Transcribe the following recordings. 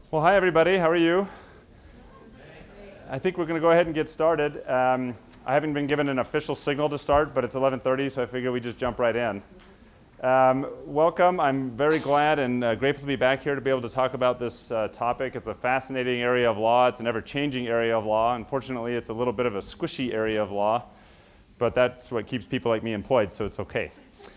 Well, hi everybody, how are you? I think we're going to go ahead and get started. I haven't been given an official signal to start, but it's 11:30, so I figure we just jump right in. Welcome. I'm very glad and grateful to be back here to be able to talk about this topic. It's a fascinating area of law. It's an ever-changing area of law. Unfortunately, it's a little bit of a squishy area of law, but that's what keeps people like me employed, so it's okay.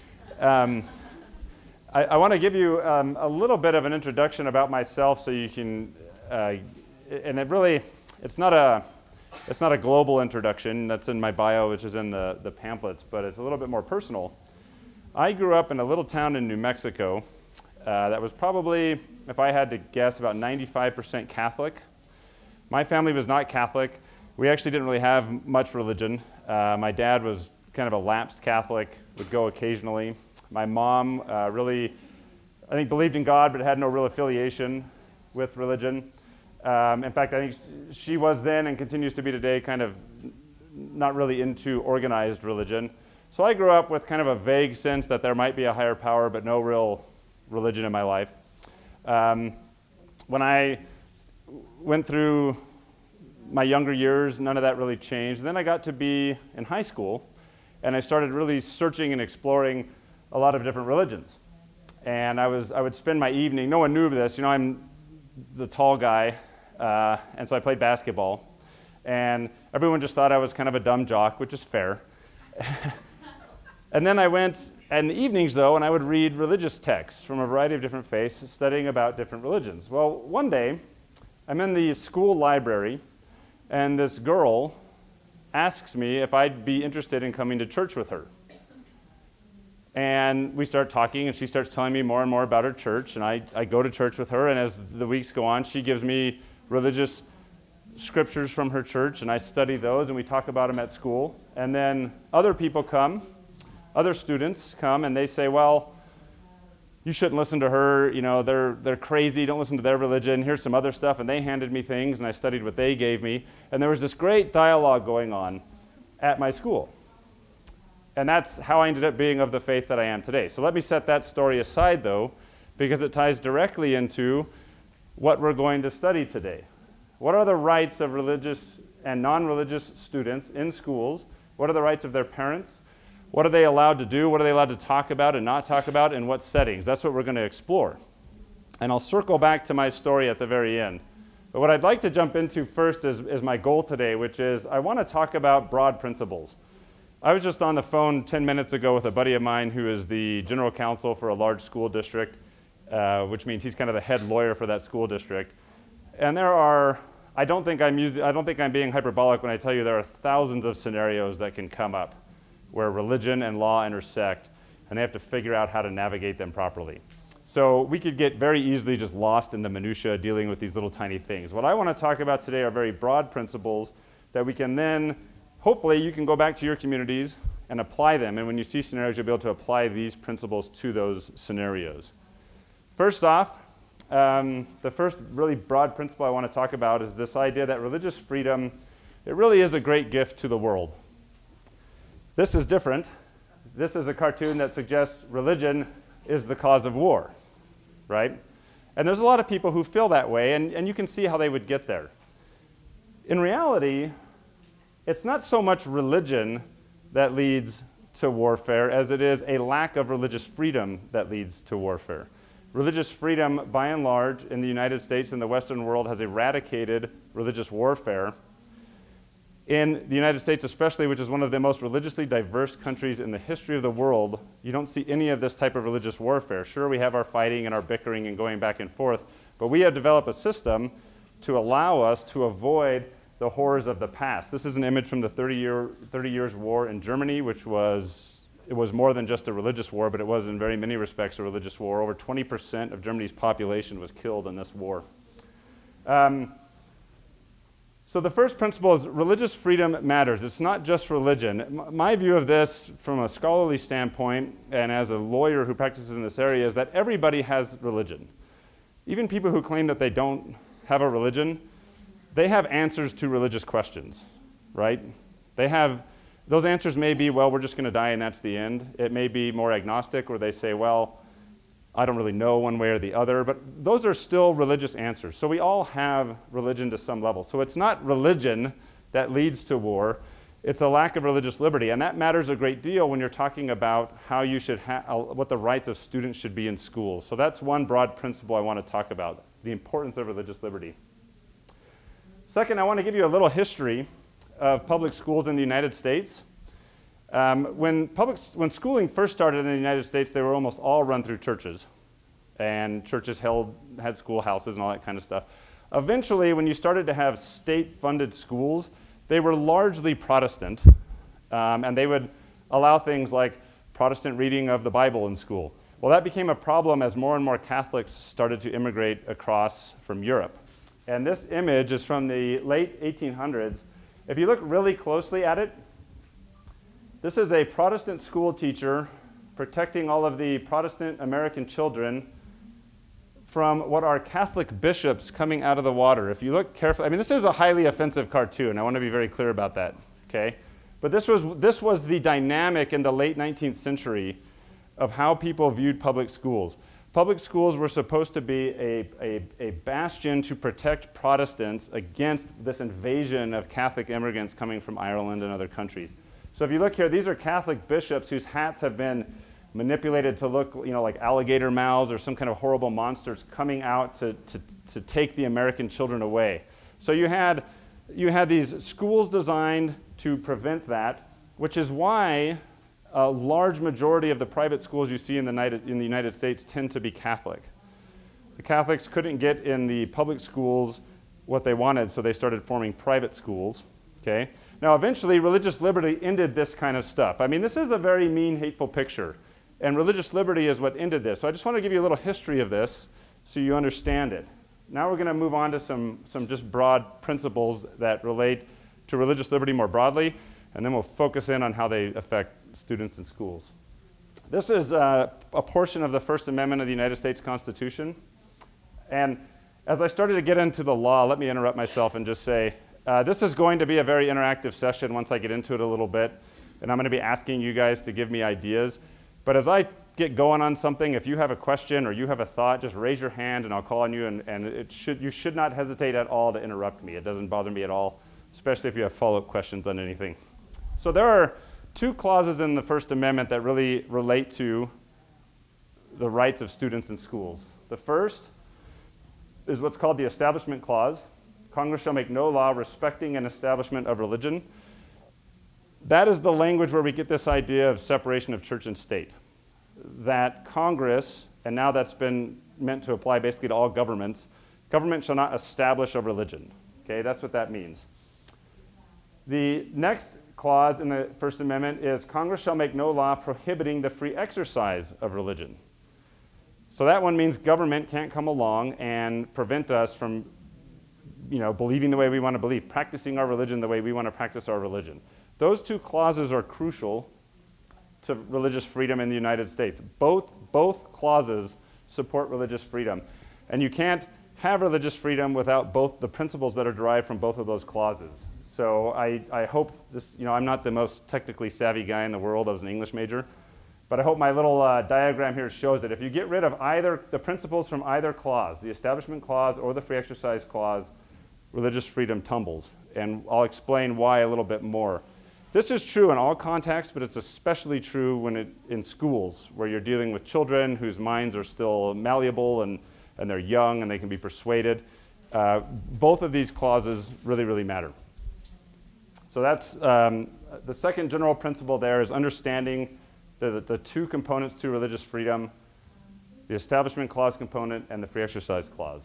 I want to give you a little bit of an introduction about myself so you can, and it's not a global introduction that's in my bio, which is in the pamphlets, but it's a little bit more personal. I grew up in a little town in New Mexico that was probably, if I had to guess, about 95% Catholic. My family was not Catholic. We actually didn't really have much religion. My dad was kind of a lapsed Catholic, would go occasionally. My mom really, I think, believed in God, but had no real affiliation with religion. In fact, I think she was then and continues to be today kind of not really into organized religion. So I grew up with kind of a vague sense that there might be a higher power, but no real religion in my life. When I went through my younger years, none of that really changed. Then I got to be in high school, and I started really searching and exploring a lot of different religions. And I would spend my evening, no one knew this, I'm the tall guy, and so I played basketball. And everyone just thought I was kind of a dumb jock, which is fair. And then I went in the evenings, though, and I would read religious texts from a variety of different faiths, studying about different religions. Well, one day, I'm in the school library, and this girl asks me if I'd be interested in coming to church with her. And we start talking, and she starts telling me more and more about her church, and I go to church with her, and as the weeks go on, she gives me religious scriptures from her church, and I study those, and we talk about them at school. And then other people come, other students come, and they say, well, you shouldn't listen to her, they're crazy, don't listen to their religion, here's some other stuff, and they handed me things, and I studied what they gave me, and there was this great dialogue going on at my school. And that's how I ended up being of the faith that I am today. So let me set that story aside, though, because it ties directly into what we're going to study today. What are the rights of religious and non-religious students in schools? What are the rights of their parents? What are they allowed to do? What are they allowed to talk about and not talk about? In what settings? That's what we're going to explore. And I'll circle back to my story at the very end. But what I'd like to jump into first is my goal today, which is I want to talk about broad principles. I was just on the phone 10 minutes ago with a buddy of mine who is the general counsel for a large school district, which means he's kind of the head lawyer for that school district. And I don't think I'm being hyperbolic when I tell you there are thousands of scenarios that can come up where religion and law intersect, and they have to figure out how to navigate them properly. So we could get very easily just lost in the minutia dealing with these little tiny things. What I want to talk about today are very broad principles that we can then hopefully you can go back to your communities and apply them, and when you see scenarios, you'll be able to apply these principles to those scenarios. First off, the first really broad principle I want to talk about is this idea that religious freedom, it really is a great gift to the world. This is different. This is a cartoon that suggests religion is the cause of war, right? And there's a lot of people who feel that way, and you can see how they would get there. In reality, it's not so much religion that leads to warfare as it is a lack of religious freedom that leads to warfare. Religious freedom, by and large, in the United States and the Western world has eradicated religious warfare. In the United States especially, which is one of the most religiously diverse countries in the history of the world, you don't see any of this type of religious warfare. Sure, we have our fighting and our bickering and going back and forth, but we have developed a system to allow us to avoid the horrors of the past. This is an image from the 30 Years' War in Germany, which was more than just a religious war, but it was in very many respects a religious war. Over 20% of Germany's population was killed in this war. So the first principle is religious freedom matters. It's not just religion. My view of this from a scholarly standpoint and as a lawyer who practices in this area is that everybody has religion. Even people who claim that they don't have a religion, they have answers to religious questions, right? Those answers may be, well, we're just going to die and that's the end. It may be more agnostic where they say, well, I don't really know one way or the other, but those are still religious answers. So we all have religion to some level. So it's not religion that leads to war, it's a lack of religious liberty. And that matters a great deal when you're talking about how you should what the rights of students should be in schools. So that's one broad principle I want to talk about, the importance of religious liberty. Second, I want to give you a little history of public schools in the United States. When schooling first started in the United States, they were almost all run through churches. And churches had schoolhouses and all that kind of stuff. Eventually, when you started to have state-funded schools, they were largely Protestant. And they would allow things like Protestant reading of the Bible in school. Well, that became a problem as more and more Catholics started to immigrate across from Europe. And this image is from the late 1800s. If you look really closely at it, this is a Protestant school teacher protecting all of the Protestant American children from what are Catholic bishops coming out of the water. If you look carefully, I mean, this is a highly offensive cartoon. I want to be very clear about that, okay? But this was the dynamic in the late 19th century of how people viewed public schools. Public schools were supposed to be a bastion to protect Protestants against this invasion of Catholic immigrants coming from Ireland and other countries. So if you look here, these are Catholic bishops whose hats have been manipulated to look, like alligator mouths or some kind of horrible monsters coming out to take the American children away. So you had these schools designed to prevent that, which is why a large majority of the private schools you see in the United States tend to be Catholic. The Catholics couldn't get in the public schools what they wanted, so they started forming private schools, okay? Now, eventually, religious liberty ended this kind of stuff. I mean, this is a very mean, hateful picture, and religious liberty is what ended this. So I just want to give you a little history of this so you understand it. Now we're going to move on to some just broad principles that relate to religious liberty more broadly, and then we'll focus in on how they affect students in schools. This is a portion of the First Amendment of the United States Constitution. And as I started to get into the law, let me interrupt myself and just say, this is going to be a very interactive session once I get into it a little bit, and I'm going to be asking you guys to give me ideas. But as I get going on something, if you have a question or you have a thought, just raise your hand and I'll call on you, and you should not hesitate at all to interrupt me. It doesn't bother me at all, especially if you have follow-up questions on anything. So there are two clauses in the First Amendment that really relate to the rights of students in schools. The first is what's called the Establishment Clause. Congress shall make no law respecting an establishment of religion. That is the language where we get this idea of separation of church and state. That Congress, and now that's been meant to apply basically to all governments, government shall not establish a religion. Okay, that's what that means. The next clause in the First Amendment is Congress shall make no law prohibiting the free exercise of religion. So that one means government can't come along and prevent us from believing the way we want to believe, practicing our religion the way we want to practice our religion. Those two clauses are crucial to religious freedom in the United States. Both clauses support religious freedom. And you can't have religious freedom without both the principles that are derived from both of those clauses. So I hope this, I'm not the most technically savvy guy in the world. I was an English major. But I hope my little diagram here shows that if you get rid of either the principles from either clause, the Establishment Clause or the Free Exercise Clause, religious freedom tumbles. And I'll explain why a little bit more. This is true in all contexts, but it's especially true in schools, where you're dealing with children whose minds are still malleable and they're young and they can be persuaded. Both of these clauses really, really matter. So that's the second general principle there is understanding the two components to religious freedom, the Establishment Clause component and the Free Exercise Clause.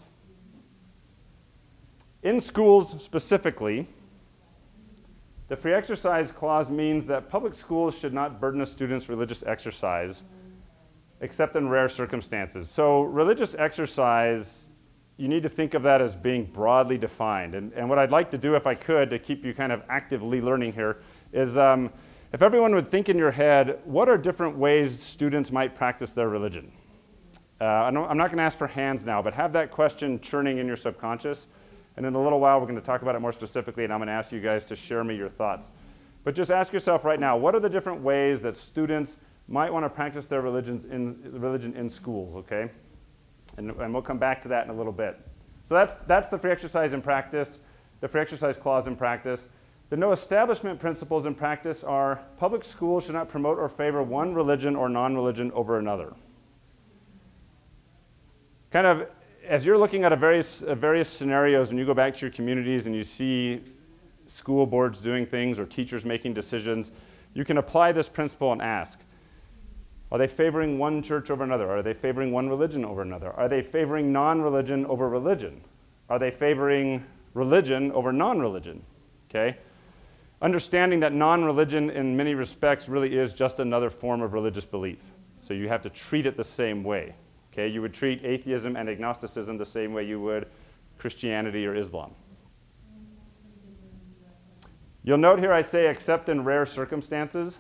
In schools specifically, the Free Exercise Clause means that public schools should not burden a student's religious exercise except in rare circumstances. So religious exercise, you need to think of that as being broadly defined. And what I'd like to do, if I could, to keep you kind of actively learning here, is if everyone would think in your head, what are different ways students might practice their religion? I'm not going to ask for hands now, but have that question churning in your subconscious. And in a little while, we're going to talk about it more specifically, and I'm going to ask you guys to share me your thoughts. But just ask yourself right now, what are the different ways that students might want to practice their religion in schools, okay? And we'll come back to that in a little bit. So that's the free exercise in practice, the free exercise clause in practice. The no establishment principles in practice are public schools should not promote or favor one religion or non-religion over another. Kind of, as you're looking at various scenarios, when you go back to your communities and you see school boards doing things or teachers making decisions, you can apply this principle and ask, are they favoring one church over another? Are they favoring one religion over another? Are they favoring non-religion over religion? Are they favoring religion over non-religion? Okay? Understanding that non-religion in many respects really is just another form of religious belief. So you have to treat it the same way. Okay? You would treat atheism and agnosticism the same way you would Christianity or Islam. You'll note here I say except in rare circumstances.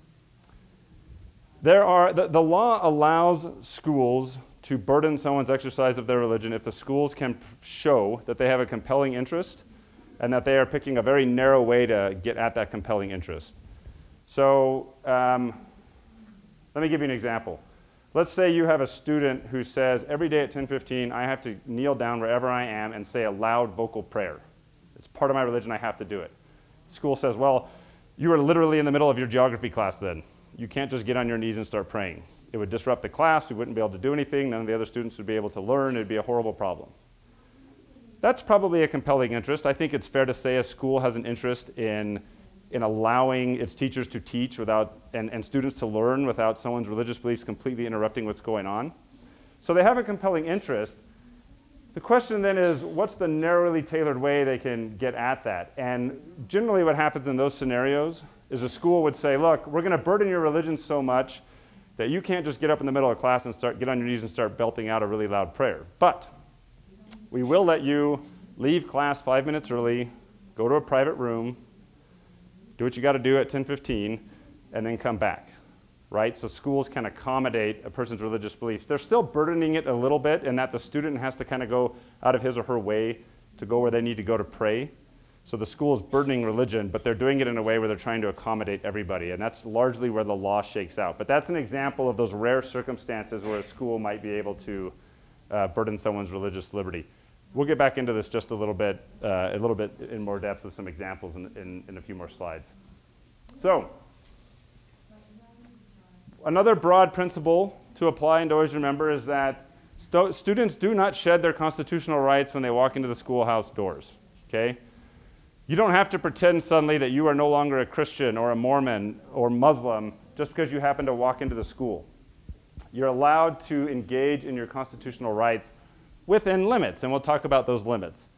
The law allows schools to burden someone's exercise of their religion if the schools can show that they have a compelling interest and that they are picking a very narrow way to get at that compelling interest. So let me give you an example. Let's say you have a student who says, every day at 10:15, I have to kneel down wherever I am and say a loud vocal prayer. It's part of my religion, I have to do it. School says, well, you are literally in the middle of your geography class then. You can't just get on your knees and start praying. It would disrupt the class, we wouldn't be able to do anything, none of the other students would be able to learn, it would be a horrible problem. That's probably a compelling interest. I think it's fair to say a school has an interest in allowing its teachers to teach without, and students to learn without someone's religious beliefs completely interrupting what's going on. So they have a compelling interest. The question then is, what's the narrowly tailored way they can get at that? And generally what happens in those scenarios is a school would say, look, we're going to burden your religion so much that you can't just get up in the middle of class and get on your knees and start belting out a really loud prayer. But we will let you leave class 5 minutes early, go to a private room, do what you got to do at 10:15, and then come back. Right? So schools can accommodate a person's religious beliefs. They're still burdening it a little bit in that the student has to kind of go out of his or her way to go where they need to go to pray. So the school is burdening religion, but they're doing it in a way where they're trying to accommodate everybody, and that's largely where the law shakes out. But that's an example of those rare circumstances where a school might be able to burden someone's religious liberty. We'll get back into this just a little bit in more depth with some examples in a few more slides. So, another broad principle to apply and to always remember is that students do not shed their constitutional rights when they walk into the schoolhouse doors, okay? You don't have to pretend suddenly that you are no longer a Christian or a Mormon or Muslim just because you happen to walk into the school. You're allowed to engage in your constitutional rights within limits, and we'll talk about those limits.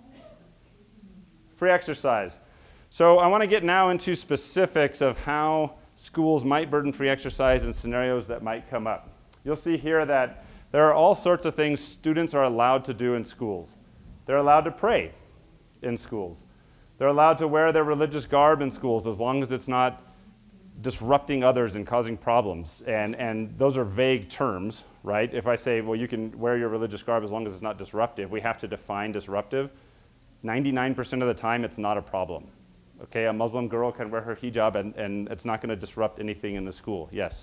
Free exercise. So I want to get now into specifics of how schools might burden free exercise in scenarios that might come up. You'll see here that there are all sorts of things students are allowed to do in schools. They're allowed to pray in schools. They're allowed to wear their religious garb in schools as long as it's not disrupting others and causing problems. And those are vague terms, right? If I say, well, you can wear your religious garb as long as it's not disruptive, we have to define disruptive. 99% of the time, it's not a problem. Okay, a Muslim girl can wear her hijab and it's not going to disrupt anything in the school. Yes?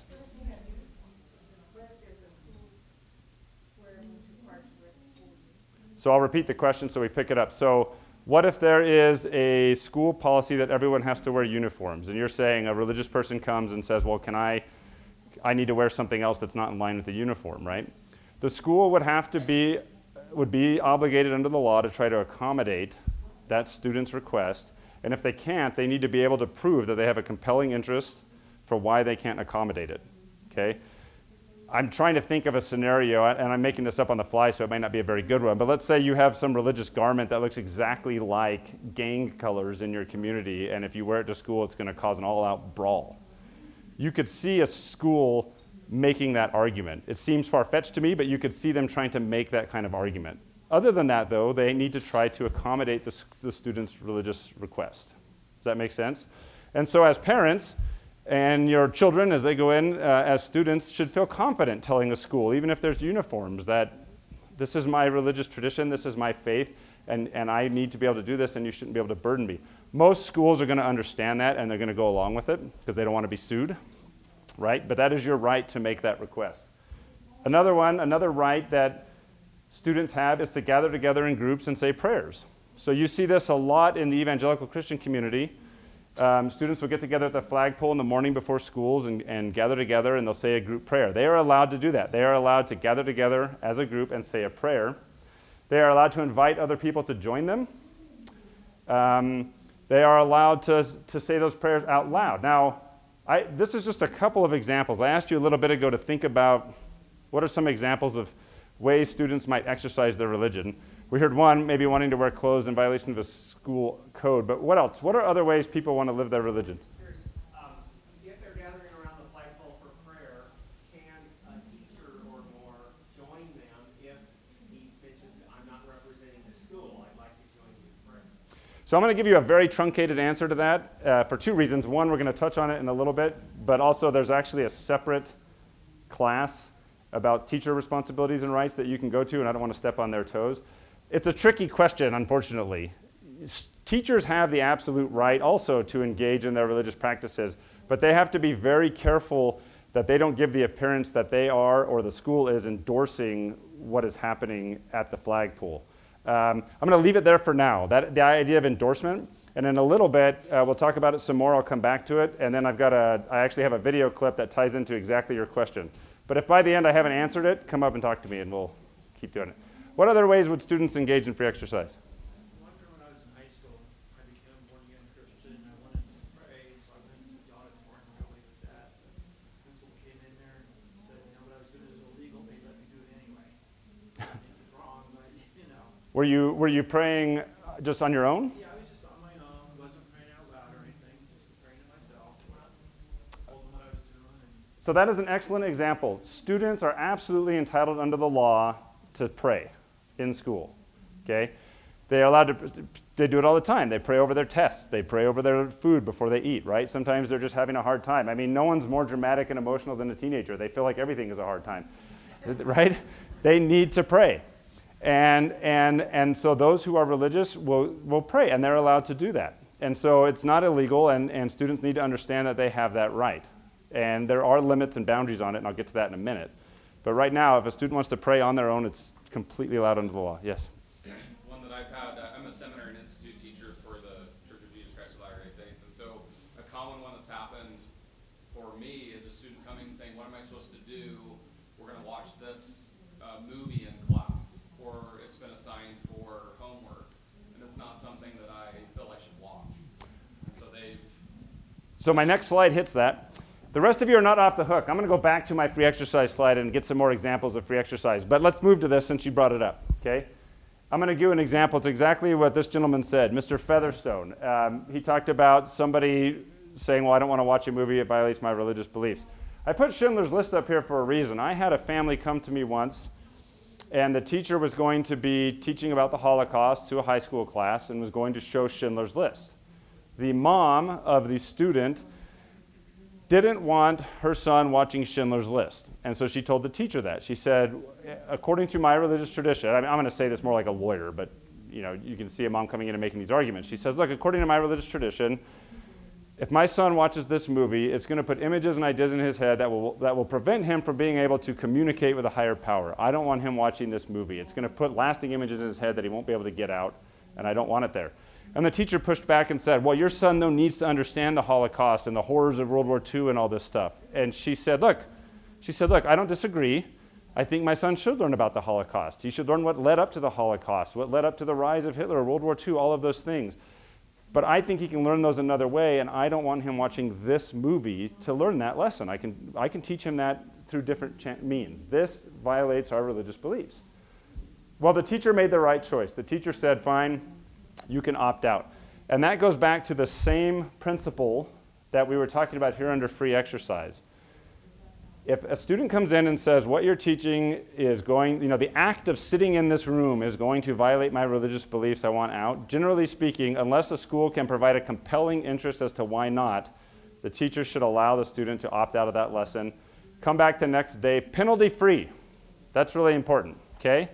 So I'll repeat the question so we pick it up. So what if there is a school policy that everyone has to wear uniforms? And you're saying a religious person comes and says, well, I need to wear something else that's not in line with the uniform, right? The school would be obligated under the law to try to accommodate that student's request. And if they can't, they need to be able to prove that they have a compelling interest for why they can't accommodate it, okay? I'm trying to think of a scenario, and I'm making this up on the fly, so it might not be a very good one, but let's say you have some religious garment that looks exactly like gang colors in your community, and if you wear it to school, it's going to cause an all-out brawl. You could see a school making that argument. It seems far-fetched to me, but you could see them trying to make that kind of argument. Other than that, though, they need to try to accommodate the student's religious request. Does that make sense? And so as parents, and your children, as they go in as students, should feel confident telling the school, even if there's uniforms, that this is my religious tradition, this is my faith, and I need to be able to do this, and you shouldn't be able to burden me. Most schools are going to understand that, and they're going to go along with it because they don't want to be sued. right? But that is your right to make that request. Another right that students have is to gather together in groups and say prayers. So you see this a lot in the evangelical Christian community. Students will get together at the flagpole in the morning before schools and gather together, and they'll say a group prayer. They are allowed to do that. They are allowed to gather together as a group and say a prayer. They are allowed to invite other people to join them. They are allowed to say those prayers out loud. Now, this is just a couple of examples. I asked you a little bit ago to think about what are some examples of ways students might exercise their religion. We heard one, maybe wanting to wear clothes in violation of a school code, but what else? What are other ways people want to live their religion? If they're gathering around the flagpole for prayer, can a teacher or more join them if he mentions, I'm not representing the school, I'd like to join you in prayer? So I'm going to give you a very truncated answer to that for two reasons. One, we're going to touch on it in a little bit, but also there's actually a separate class about teacher responsibilities and rights that you can go to, and I don't want to step on their toes. It's a tricky question, unfortunately. Teachers have the absolute right also to engage in their religious practices, but they have to be very careful that they don't give the appearance that they are or the school is endorsing what is happening at the flagpole. I'm going to leave it there for now, the idea of endorsement, and in a little bit, we'll talk about it some more. I'll come back to it, and then I actually have a video clip that ties into exactly your question. But if by the end I haven't answered it, come up and talk to me, and we'll keep doing it. What other ways would students engage in free exercise? I remember when I was in high school, I became a born-again Christian, and I wanted to pray, so I went to the auditorium where nobody was at. The principal came in there and said, what I was doing is illegal, but he let me do it anyway. I think it was wrong, but, Were you praying just on your own? Yeah, I was just on my own, wasn't praying out loud or anything, just praying to myself. Told them what I was doing. So that is an excellent example. Students are absolutely entitled under the law to pray in school, okay? They do it all the time. They pray over their tests. They pray over their food before they eat, right? Sometimes they're just having a hard time. I mean, no one's more dramatic and emotional than a teenager. They feel like everything is a hard time, right? They need to pray. And so those who are religious will pray, and they're allowed to do that. And so it's not illegal, and students need to understand that they have that right. And there are limits and boundaries on it, and I'll get to that in a minute. But right now, if a student wants to pray on their own, it's completely allowed under the law. Yes? One that I've had, I'm a seminary and institute teacher for the Church of Jesus Christ of Latter-day Saints, and so a common one that's happened for me is a student coming saying, what am I supposed to do? We're going to watch this movie in class, or it's been assigned for homework, and it's not something that I feel I should watch. And so my next slide hits that. The rest of you are not off the hook. I'm going to go back to my free exercise slide and get some more examples of free exercise. But let's move to this since you brought it up, okay? I'm going to give you an example. It's exactly what this gentleman said, Mr. Featherstone. He talked about somebody saying, well, I don't want to watch a movie. It violates my religious beliefs. I put Schindler's List up here for a reason. I had a family come to me once, and the teacher was going to be teaching about the Holocaust to a high school class and was going to show Schindler's List. The mom of the student didn't want her son watching Schindler's List. And so she told the teacher that. She said, according to my religious tradition, I'm going to say this more like a lawyer, but you can see a mom coming in and making these arguments. She says, look, according to my religious tradition, if my son watches this movie, it's going to put images and ideas in his head that will prevent him from being able to communicate with a higher power. I don't want him watching this movie. It's going to put lasting images in his head that he won't be able to get out, and I don't want it there. And the teacher pushed back and said, well, your son, though, needs to understand the Holocaust and the horrors of World War II and all this stuff. And she said, look, I don't disagree. I think my son should learn about the Holocaust. He should learn what led up to the Holocaust, what led up to the rise of Hitler, World War II, all of those things. But I think he can learn those another way, and I don't want him watching this movie to learn that lesson. I can teach him that through different means. This violates our religious beliefs. Well, the teacher made the right choice. The teacher said, fine, you can opt out. And that goes back to the same principle that we were talking about here under free exercise. If a student comes in and says, what you're teaching is the act of sitting in this room is going to violate my religious beliefs, I want out, generally speaking, unless the school can provide a compelling interest as to why not, the teacher should allow the student to opt out of that lesson, come back the next day, penalty free. That's really important, okay?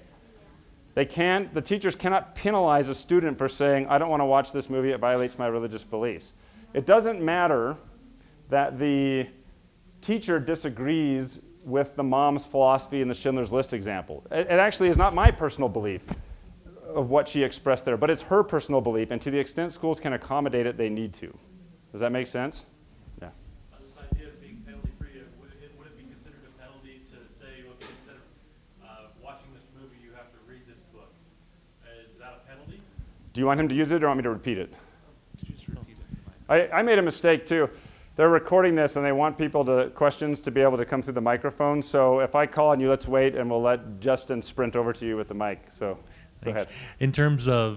The teachers cannot penalize a student for saying, I don't want to watch this movie, it violates my religious beliefs. It doesn't matter that the teacher disagrees with the mom's philosophy in the Schindler's List example. It actually is not my personal belief of what she expressed there, but it's her personal belief, and to the extent schools can accommodate it, they need to. Does that make sense? Yeah. This idea of being penalty-free, would it be considered a penalty to say, okay, instead of watching this movie, you have to read this book? Is that a penalty? Do you want him to use it or want me to repeat it? Just repeat it. I made a mistake too. They're recording this and they want questions to be able to come through the microphone. So if I call on you, let's wait and we'll let Justin sprint over to you with the mic. So go ahead. In terms of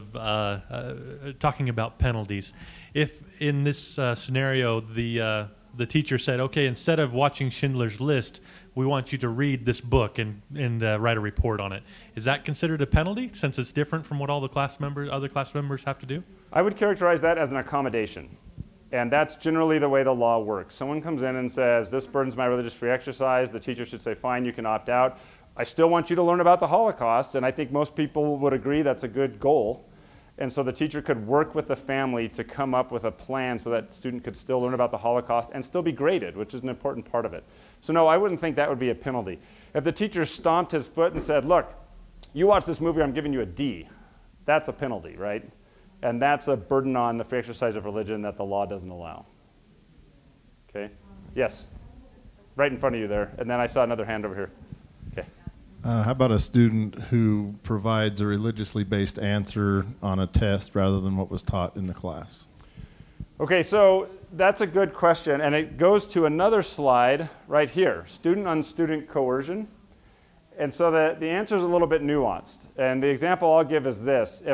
talking about penalties, if in this scenario the teacher said, okay, instead of watching Schindler's List, we want you to read this book and write a report on it. Is that considered a penalty since it's different from what all the other class members have to do? I would characterize that as an accommodation. And that's generally the way the law works. Someone comes in and says, this burdens my religious free exercise. The teacher should say, fine, you can opt out. I still want you to learn about the Holocaust, and I think most people would agree that's a good goal. And so the teacher could work with the family to come up with a plan so that student could still learn about the Holocaust and still be graded, which is an important part of it. So no, I wouldn't think that would be a penalty. If the teacher stomped his foot and said, look, you watch this movie, I'm giving you a D, that's a penalty, right? And that's a burden on the free exercise of religion that the law doesn't allow. Okay? Yes? Right in front of you there. And then I saw another hand over here. Okay. How about a student who provides a religiously based answer on a test rather than what was taught in the class? Okay, so that's a good question. And it goes to another slide right here, student-on-student coercion. And so the answer is a little bit nuanced. And the example I'll give is this.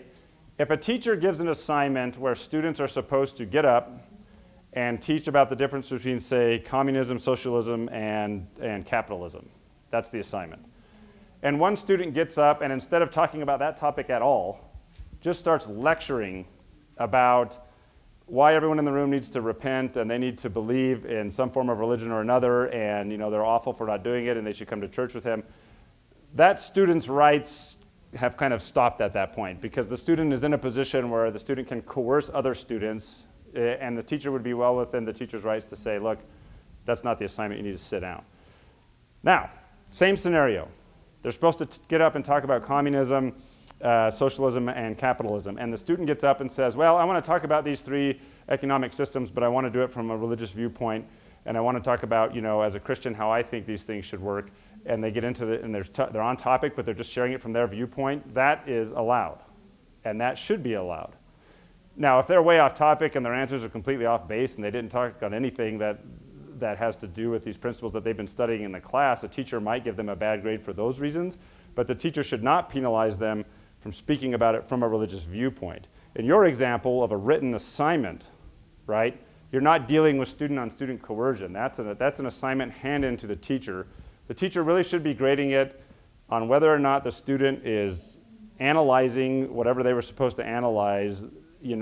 If a teacher gives an assignment where students are supposed to get up and teach about the difference between, say, communism, socialism, and capitalism, that's the assignment. And one student gets up and instead of talking about that topic at all, just starts lecturing about why everyone in the room needs to repent and they need to believe in some form of religion or another, and they're awful for not doing it and they should come to church with him. That student's rights have kind of stopped at that point because the student is in a position where the student can coerce other students and the teacher would be well within the teacher's rights to say, look, that's not the assignment, you need to sit down. Now, same scenario. They're supposed to get up and talk about communism, socialism, and capitalism. And the student gets up and says, well, I want to talk about these three economic systems, but I want to do it from a religious viewpoint. And I want to talk about, as a Christian, how I think these things should work. And they get into it, and they're on topic, but they're just sharing it from their viewpoint. That is allowed, and that should be allowed. Now, if they're way off topic and their answers are completely off base and they didn't talk on anything that has to do with these principles that they've been studying in the class, a teacher might give them a bad grade for those reasons, but the teacher should not penalize them from speaking about it from a religious viewpoint. In your example of a written assignment, right, you're not dealing with student-on-student coercion. That's an assignment handed to the teacher. The teacher really should be grading it on whether or not the student is analyzing whatever they were supposed to analyze, in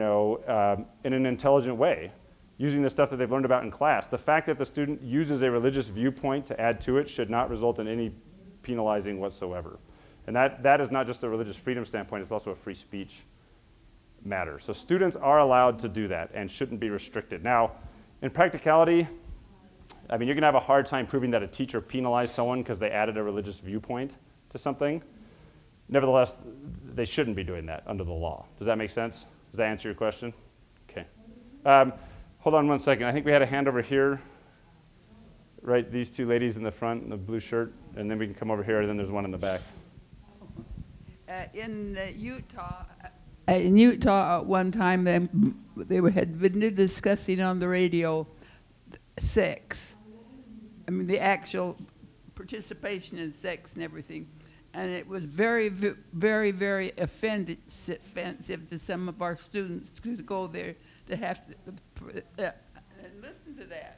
an intelligent way, using the stuff that they've learned about in class. The fact that the student uses a religious viewpoint to add to it should not result in any penalizing whatsoever. And that is not just a religious freedom standpoint, it's also a free speech matter. So students are allowed to do that and shouldn't be restricted. Now, in practicality, you're going to have a hard time proving that a teacher penalized someone because they added a religious viewpoint to something. Nevertheless, they shouldn't be doing that under the law. Does that make sense? Does that answer your question? Okay. Hold on one second. I think we had a hand over here. Right, these two ladies in the front in the blue shirt, and then we can come over here, and then there's one in the back. In Utah, one time they had been discussing on the radio sex. The actual participation in sex and everything. And it was very, very, very offensive to some of our students to go there to have to and listen to that.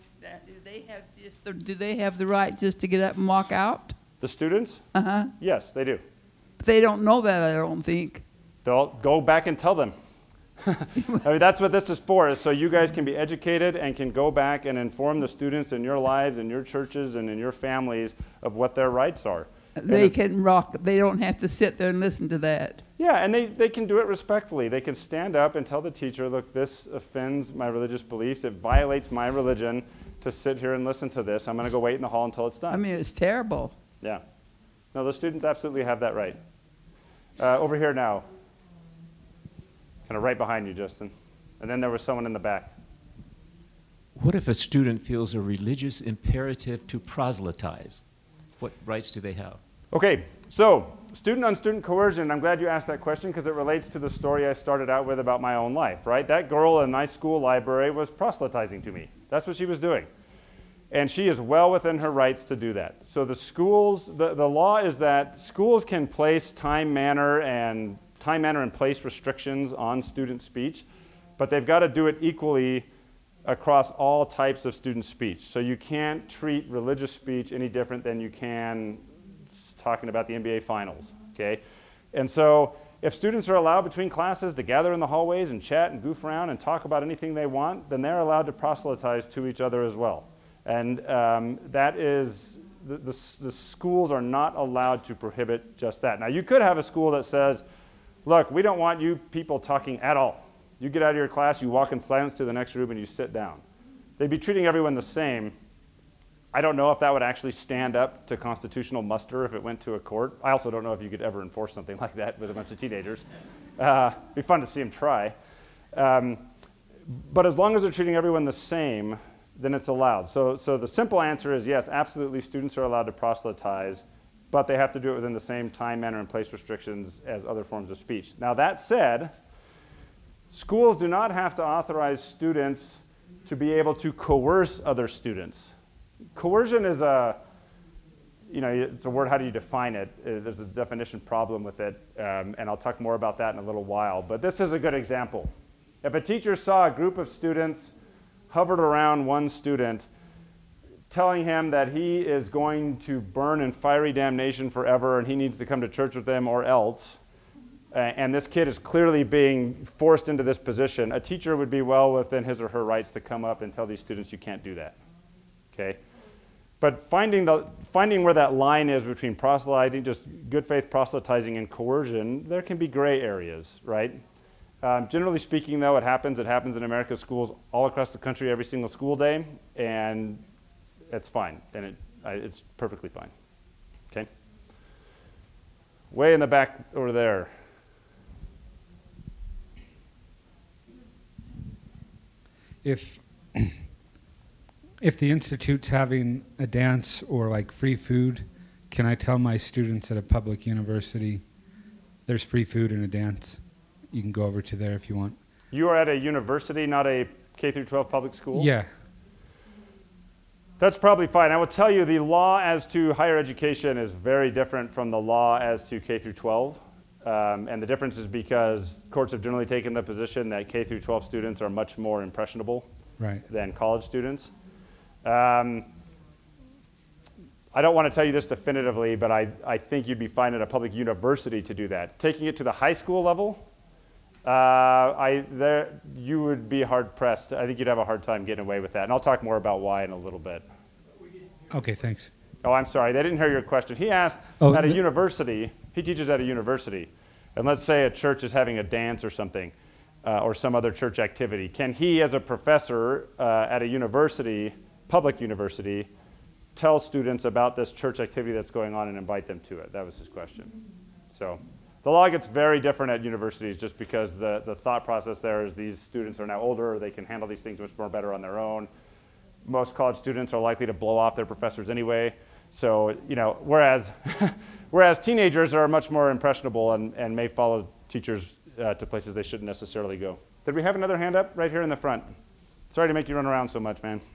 Do they have the right just to get up and walk out? The students? Uh-huh. Yes, they do. But they don't know that, I don't think. They'll go back and tell them. That's what this is for, is so you guys can be educated and can go back and inform the students in your lives, in your churches, and in your families of what their rights are. They can rock. They don't have to sit there and listen to that. Yeah, and they can do it respectfully. They can stand up and tell the teacher, look, this offends my religious beliefs. It violates my religion. to sit here and listen to this. I'm going to go wait in the hall until it's done. I mean, it's terrible. Yeah. No, the students absolutely have that right. Over here now. Kind of right behind you, Justin. And then there was someone in the back. What if a student feels a religious imperative to proselytize? What rights do they have? Okay, so student-on-student coercion, I'm glad you asked that question because it relates to the story I started out with about my own life, right? That girl in my school library was proselytizing to me. That's what she was doing. And she is well within her rights to do that. So the schools, the law is that schools can place time, manner, and place restrictions on student speech, but they've got to do it equally across all types of student speech. So you can't treat religious speech any different than you can talking about the NBA finals, okay? And so if students are allowed between classes to gather in the hallways and chat and goof around and talk about anything they want, then they're allowed to proselytize to each other as well. And that is, the schools are not allowed to prohibit just that. Now you could have a school that says, look, we don't want you people talking at all. You get out of your class, you walk in silence to the next room, and you sit down. They'd be treating everyone the same. I don't know if that would actually stand up to constitutional muster if it went to a court. I also don't know if you could ever enforce something like that with a bunch of teenagers. It'd be fun to see them try. But as long as they're treating everyone the same, then it's allowed. So the simple answer is yes, absolutely, students are allowed to proselytize, but they have to do it within the same time, manner, and place restrictions as other forms of speech. Now that said, schools do not have to authorize students to be able to coerce other students. Coercion is it's a word, how do you define it? There's a definition problem with it, and I'll talk more about that in a little while. But this is a good example. If a teacher saw a group of students hovered around one student, telling him that he is going to burn in fiery damnation forever and he needs to come to church with them or else, and this kid is clearly being forced into this position, a teacher would be well within his or her rights to come up and tell these students you can't do that. Okay? But finding where that line is between proselyting, just good faith proselytizing, and coercion, there can be gray areas, right? Generally speaking, though, it happens in America's schools all across the country every single school day, and it's fine, and it's perfectly fine. Okay? Way in the back over there. If the institute's having a dance or like free food, can I tell my students at a public university there's free food and a dance? You can go over to there if you want. You are at a university, not a K through 12 public school? Yeah. That's probably fine. I will tell you the law as to higher education is very different from the law as to K through 12. And the difference is because courts have generally taken the position that K through 12 students are much more impressionable than college students. I don't want to tell you this definitively, but I think you'd be fine at a public university to do that. Taking it to the high school level, you would be hard-pressed. I think you'd have a hard time getting away with that. And I'll talk more about why in a little bit. Okay, thanks. Oh, I'm sorry. They didn't hear your question. He asked at a university. He teaches at a university. And let's say a church is having a dance or something, or some other church activity. Can he, as a professor at a university, public university, tell students about this church activity that's going on and invite them to it? That was his question. So the law gets very different at universities just because the thought process there is these students are now older, they can handle these things much more better on their own. Most college students are likely to blow off their professors anyway. So, whereas teenagers are much more impressionable and may follow teachers to places they shouldn't necessarily go. Did we have another hand up right here in the front? Sorry to make you run around so much, man.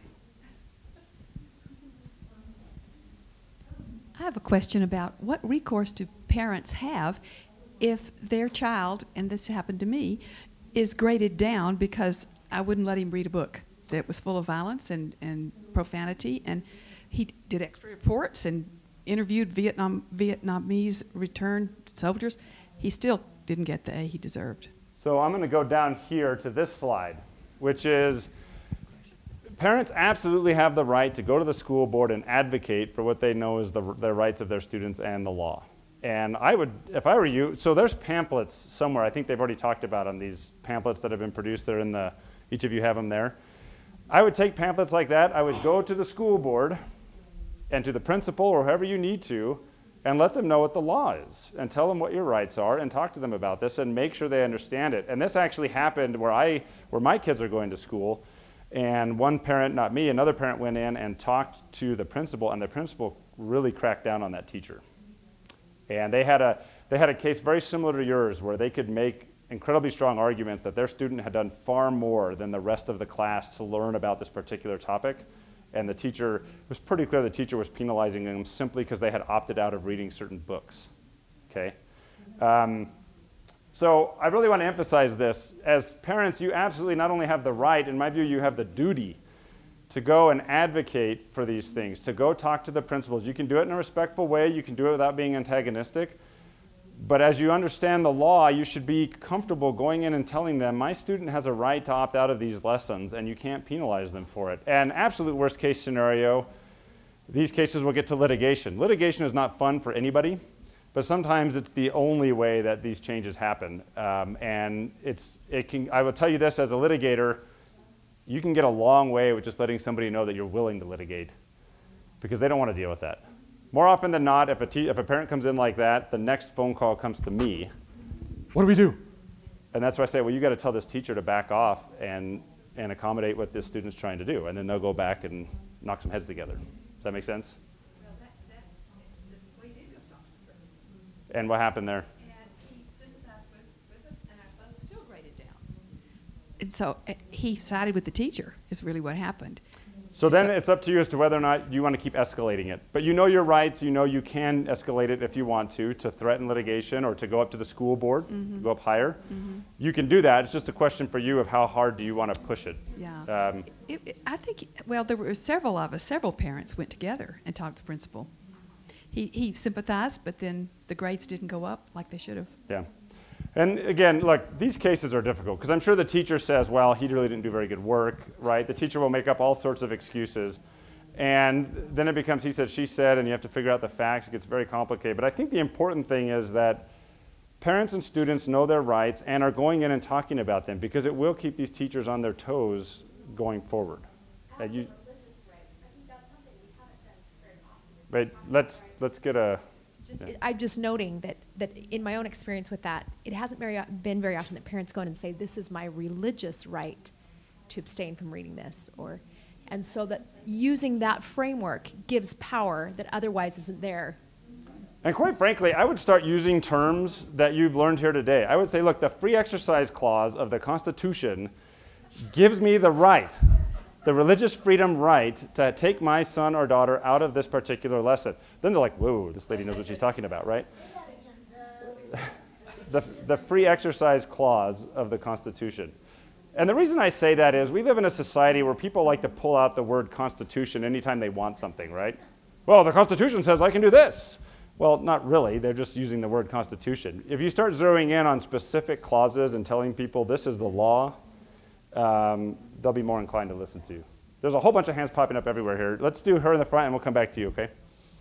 I have a question about what recourse do parents have if their child, and this happened to me, is graded down because I wouldn't let him read a book that was full of violence and profanity, and he did extra reports and interviewed Vietnamese returned soldiers. He still didn't get the A he deserved. So I'm going to go down here to this slide, which is parents absolutely have the right to go to the school board and advocate for what they know is the rights of their students and the law. And I would, if I were you, so there's pamphlets somewhere. I think they've already talked about them, these pamphlets that have been produced. They're in each of you have them there. I would take pamphlets like that, I would go to the school board and to the principal or whoever you need to, and let them know what the law is, and tell them what your rights are, and talk to them about this, and make sure they understand it. And this actually happened where my kids are going to school, and one parent, not me, another parent went in and talked to the principal, and the principal really cracked down on that teacher. And they had a case very similar to yours, where they could make incredibly strong arguments that their student had done far more than the rest of the class to learn about this particular topic. And the teacher, it was pretty clear the teacher was penalizing them simply because they had opted out of reading certain books, okay? So I really want to emphasize this. As parents, you absolutely not only have the right, in my view, you have the duty to go and advocate for these things, to go talk to the principals. You can do it in a respectful way. You can do it without being antagonistic. But as you understand the law, you should be comfortable going in and telling them, my student has a right to opt out of these lessons, and you can't penalize them for it. And absolute worst case scenario, these cases will get to litigation. Litigation is not fun for anybody, but sometimes it's the only way that these changes happen. And I will tell you this as a litigator, you can get a long way with just letting somebody know that you're willing to litigate, because they don't want to deal with that. More often than not, if a parent comes in like that, the next phone call comes to me. What do we do? And that's why I say, well, you got to tell this teacher to back off and accommodate what this student's trying to do. And then they'll go back and knock some heads together. Does that make sense? Well, we did go talk to the principal. And what happened there? And he sympathized with us, and our son still graded down. And so he sided with the teacher, is really what happened. So then it's up to you as to whether or not you want to keep escalating it. But you know your rights. You know you can escalate it if you want to threaten litigation or to go up to the school board, go up higher. You can do that. It's just a question for you of how hard do you want to push it. Yeah. I think, well, there were several parents went together and talked to the principal. He sympathized, but then the grades didn't go up like they should have. Yeah. And again, look, these cases are difficult because I'm sure the teacher says, well, he really didn't do very good work, right? The teacher will make up all sorts of excuses. And then it becomes he said, she said, and you have to figure out the facts. It gets very complicated. But I think the important thing is that parents and students know their rights and are going in and talking about them, because it will keep these teachers on their toes going forward. As a religious right, I think that's something we haven't been very often. But let's get a... I'm just noting that in my own experience with that, it hasn't been very often that parents go in and say, this is my religious right to abstain from reading this. And so that using that framework gives power that otherwise isn't there. And quite frankly, I would start using terms that you've learned here today. I would say, look, the free exercise clause of the Constitution gives me the right, the religious freedom right, to take my son or daughter out of this particular lesson. Then they're like, whoa, this lady knows what she's talking about, right? The free exercise clause of the Constitution. And the reason I say that is we live in a society where people like to pull out the word Constitution anytime they want something, right? Well, the Constitution says I can do this. Well, not really. They're just using the word Constitution. If you start zeroing in on specific clauses and telling people this is the law, they'll be more inclined to listen to you. There's a whole bunch of hands popping up everywhere here. Let's do her in the front, and we'll come back to you, okay?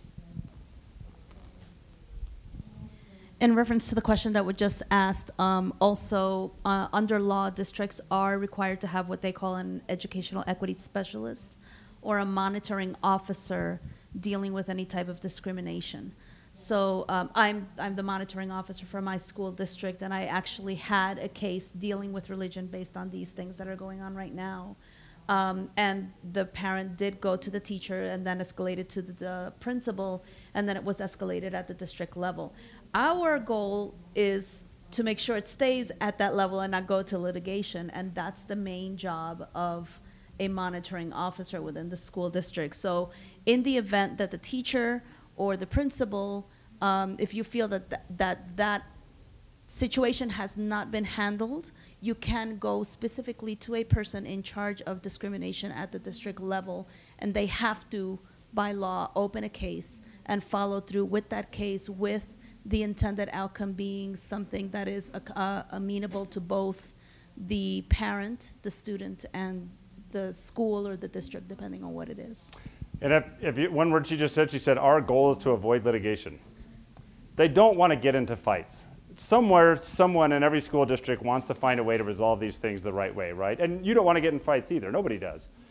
In reference to the question that was just asked, also under law, districts are required to have what they call an educational equity specialist or a monitoring officer dealing with any type of discrimination. So I'm the monitoring officer for my school district, and I actually had a case dealing with religion based on these things that are going on right now. And the parent did go to the teacher and then escalated to the principal, and then it was escalated at the district level. Our goal is to make sure it stays at that level and not go to litigation, and that's the main job of a monitoring officer within the school district. So in the event that the teacher or the principal, if you feel that situation has not been handled, you can go specifically to a person in charge of discrimination at the district level, and they have to, by law, open a case and follow through with that case with the intended outcome being something that is amenable to both the parent, the student, and the school or the district, depending on what it is. And one word she just said, she said, our goal is to avoid litigation. They don't want to get into fights. Somewhere, someone in every school district wants to find a way to resolve these things the right way, right? And you don't want to get in fights either. Nobody does.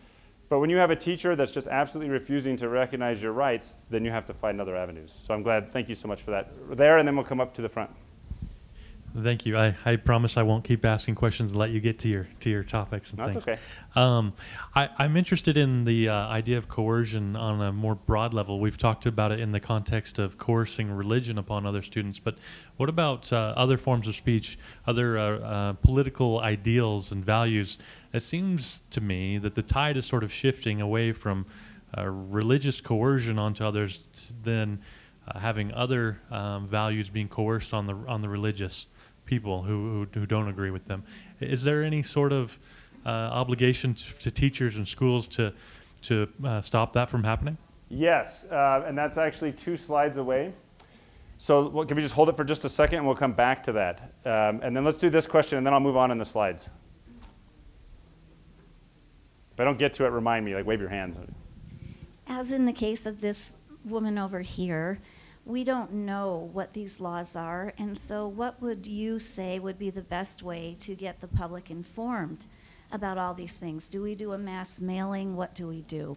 But when you have a teacher that's just absolutely refusing to recognize your rights, then you have to find other avenues. So I'm glad, thank you so much for that. There, and then we'll come up to the front. Thank you. I promise I won't keep asking questions and let you get to your topics and That's things. okay. I'm interested in the idea of coercion on a more broad level. We've talked about it in the context of coercing religion upon other students, but what about other forms of speech, other political ideals and values? It seems to me that the tide is sort of shifting away from religious coercion onto others than having other values being coerced on the religious people who don't agree with them. Is there any sort of obligation to teachers and schools to stop that from happening? Yes, and that's actually 2 slides away. So can we just hold it for just a second and we'll come back to that. And then let's do this question and then I'll move on in the slides. If I don't get to it, remind me, like wave your hands. As in the case of this woman over here, we don't know what these laws are, and so what would you say would be the best way to get the public informed about all these things? Do we do a mass mailing? What do we do?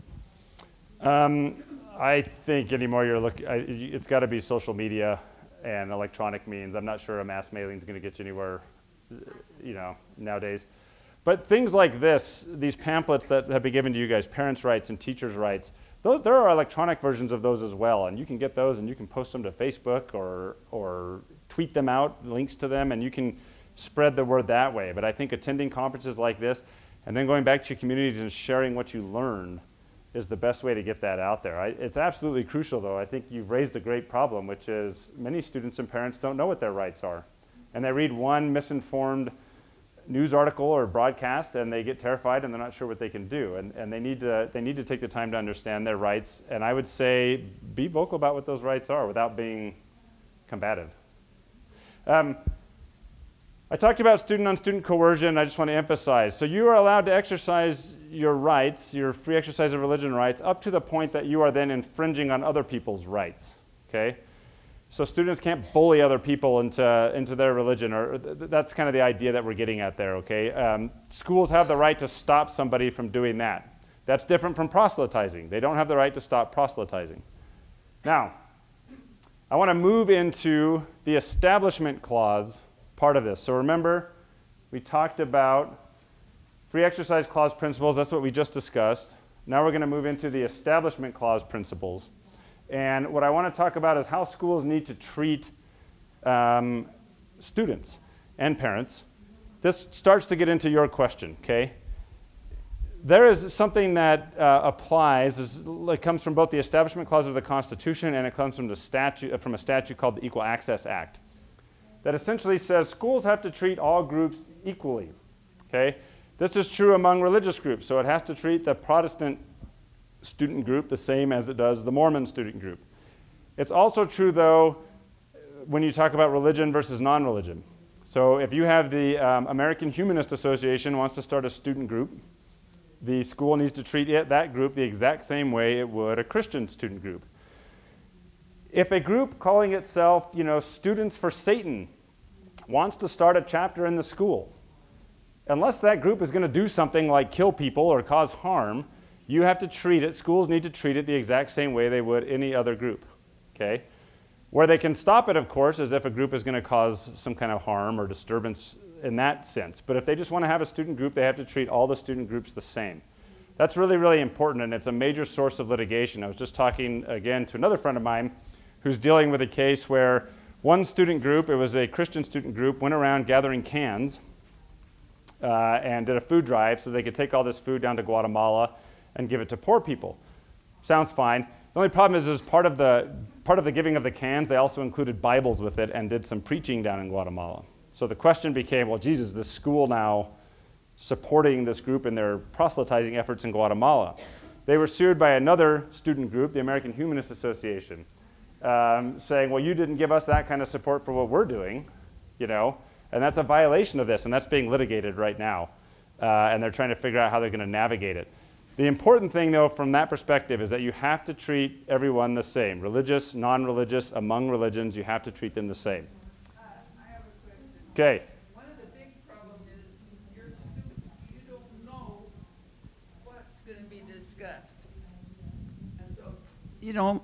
I think anymore it's got to be social media and electronic means. I'm not sure a mass mailing is going to get you anywhere, nowadays. But things like this, these pamphlets that have been given to you guys, parents' rights and teachers' rights, there are electronic versions of those as well, and you can get those and you can post them to Facebook or tweet them out, links to them, and you can spread the word that way. But I think attending conferences like this and then going back to your communities and sharing what you learned is the best way to get that out there. It's absolutely crucial, though. I think you've raised a great problem, which is many students and parents don't know what their rights are. And they read one misinformed news article or broadcast and they get terrified and they're not sure what they can do, and they need to take the time to understand their rights. And I would say be vocal about what those rights are without being combative. I talked about student-on-student coercion. I just want to emphasize, so you are allowed to exercise your rights, your free exercise of religion rights, up to the point that you are then infringing on other people's rights, okay? So students can't bully other people into their religion, or that's kind of the idea that we're getting at there, okay? Schools have the right to stop somebody from doing that. That's different from proselytizing. They don't have the right to stop proselytizing. Now, I want to move into the Establishment Clause part of this. So remember, we talked about Free Exercise Clause principles. That's what we just discussed. Now we're going to move into the Establishment Clause principles. And what I want to talk about is how schools need to treat students and parents. This starts to get into your question, okay? There is something that applies. It comes from both the Establishment Clause of the Constitution and it comes from a statute called the Equal Access Act that essentially says schools have to treat all groups equally, okay? This is true among religious groups, so it has to treat the Protestant student group the same as it does the Mormon student group. It's also true, though, when you talk about religion versus non-religion. So if you have the American Humanist Association wants to start a student group, the school needs to treat that group the exact same way it would a Christian student group. If a group calling itself, Students for Satan wants to start a chapter in the school, unless that group is going to do something like kill people or cause harm, you have to treat it, schools need to treat it the exact same way they would any other group, okay? Where they can stop it, of course, is if a group is going to cause some kind of harm or disturbance in that sense. But if they just want to have a student group, they have to treat all the student groups the same. That's really, really important, and it's a major source of litigation. I was just talking, again, to another friend of mine who's dealing with a case where one student group, it was a Christian student group, went around gathering cans and did a food drive so they could take all this food down to Guatemala and give it to poor people. Sounds fine. The only problem is part of the giving of the cans, they also included Bibles with it and did some preaching down in Guatemala. So the question became, well, Jesus, this school now supporting this group in their proselytizing efforts in Guatemala. They were sued by another student group, the American Humanist Association, saying, well, you didn't give us that kind of support for what we're doing, and that's a violation of this, and that's being litigated right now, and they're trying to figure out how they're going to navigate it. The important thing, though, from that perspective is that you have to treat everyone the same. Religious, non-religious, among religions, you have to treat them the same. I have a question. Okay. One of the big problems is your students, you don't know what's going to be the you know,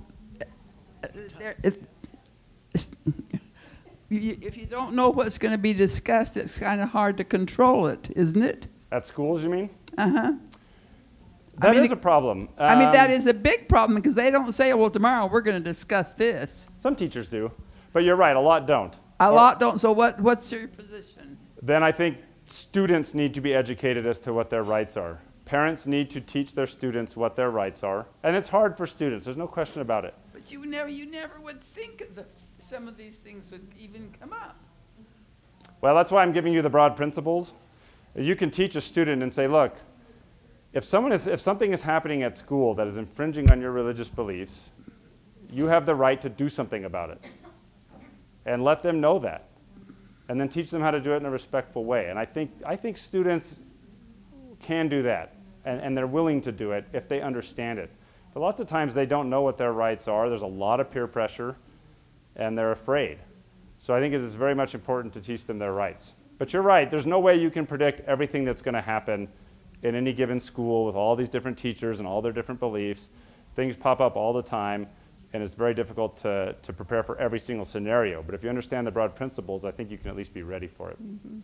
if you don't know what's going to be discussed, it's kind of hard to control it, isn't it? At schools, you mean? Uh-huh. That is a problem. I mean, that is a big problem because they don't say, well, tomorrow we're going to discuss this. Some teachers do, but you're right, a lot don't. A lot don't. So what's your position? Then I think students need to be educated as to what their rights are. Parents need to teach their students what their rights are. And it's hard for students, there's no question about it. But you never would think of some of these things would even come up. Well, that's why I'm giving you the broad principles. You can teach a student and say, look, if something is happening at school that is infringing on your religious beliefs, you have the right to do something about it. And let them know that. And then teach them how to do it in a respectful way. And I think students can do that. And they're willing to do it if they understand it. But lots of times they don't know what their rights are. There's a lot of peer pressure, and they're afraid. So I think it is very much important to teach them their rights. But you're right, there's no way you can predict everything that's going to happen in any given school with all these different teachers and all their different beliefs. Things pop up all the time, and it's very difficult to prepare for every single scenario. But if you understand the broad principles, I think you can at least be ready for it. Mm-hmm.